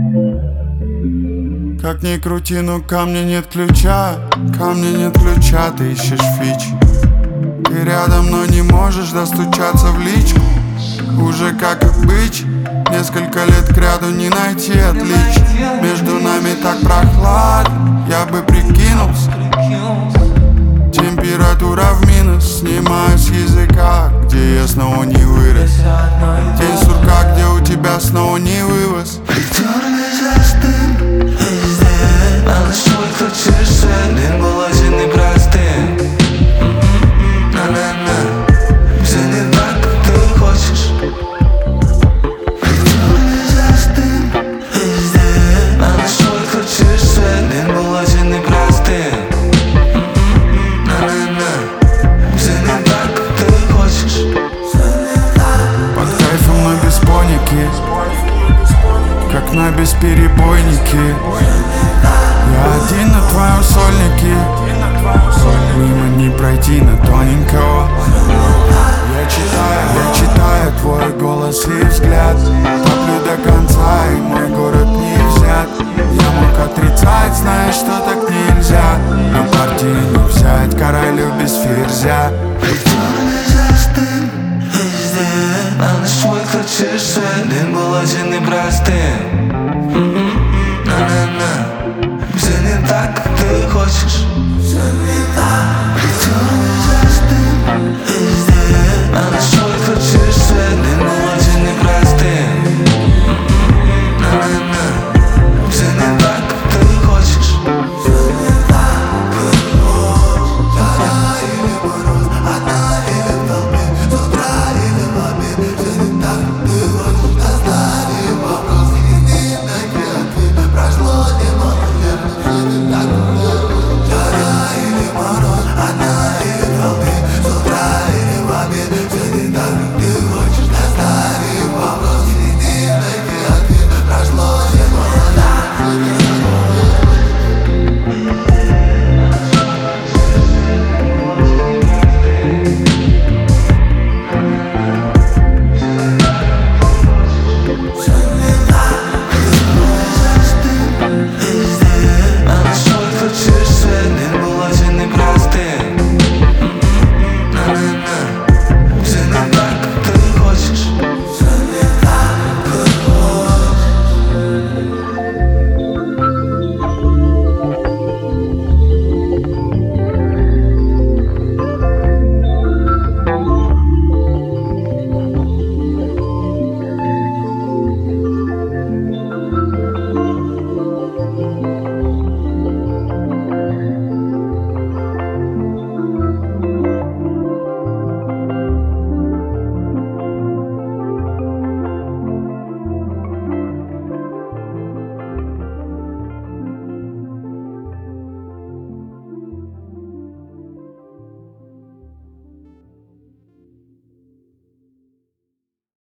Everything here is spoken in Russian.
Как ни крути, но ко мне нет ключа. Ко мне нет ключа, ты ищешь фичи. Ты рядом, но не можешь достучаться в личку. Уже как обычай, несколько лет кряду не найти отличий. Между нами так прохладно, я бы прикинулся. Температура в минус, снимаю с языка, где я снова не вырос. День сурка, где у тебя снова не вывоз. Alışmak kaçırsan en bolacını bıraktın. Na Seni baktı хочешь. Alışmak kaçırsan en bolacını bıraktın. Seni baktı хочешь. Под кайфом, но без поники, как на бесперебойнике. Я один на твоем сольнике, мимо не пройти на тоненького. Я читаю твой голос и взгляд, топлю до конца, и мой город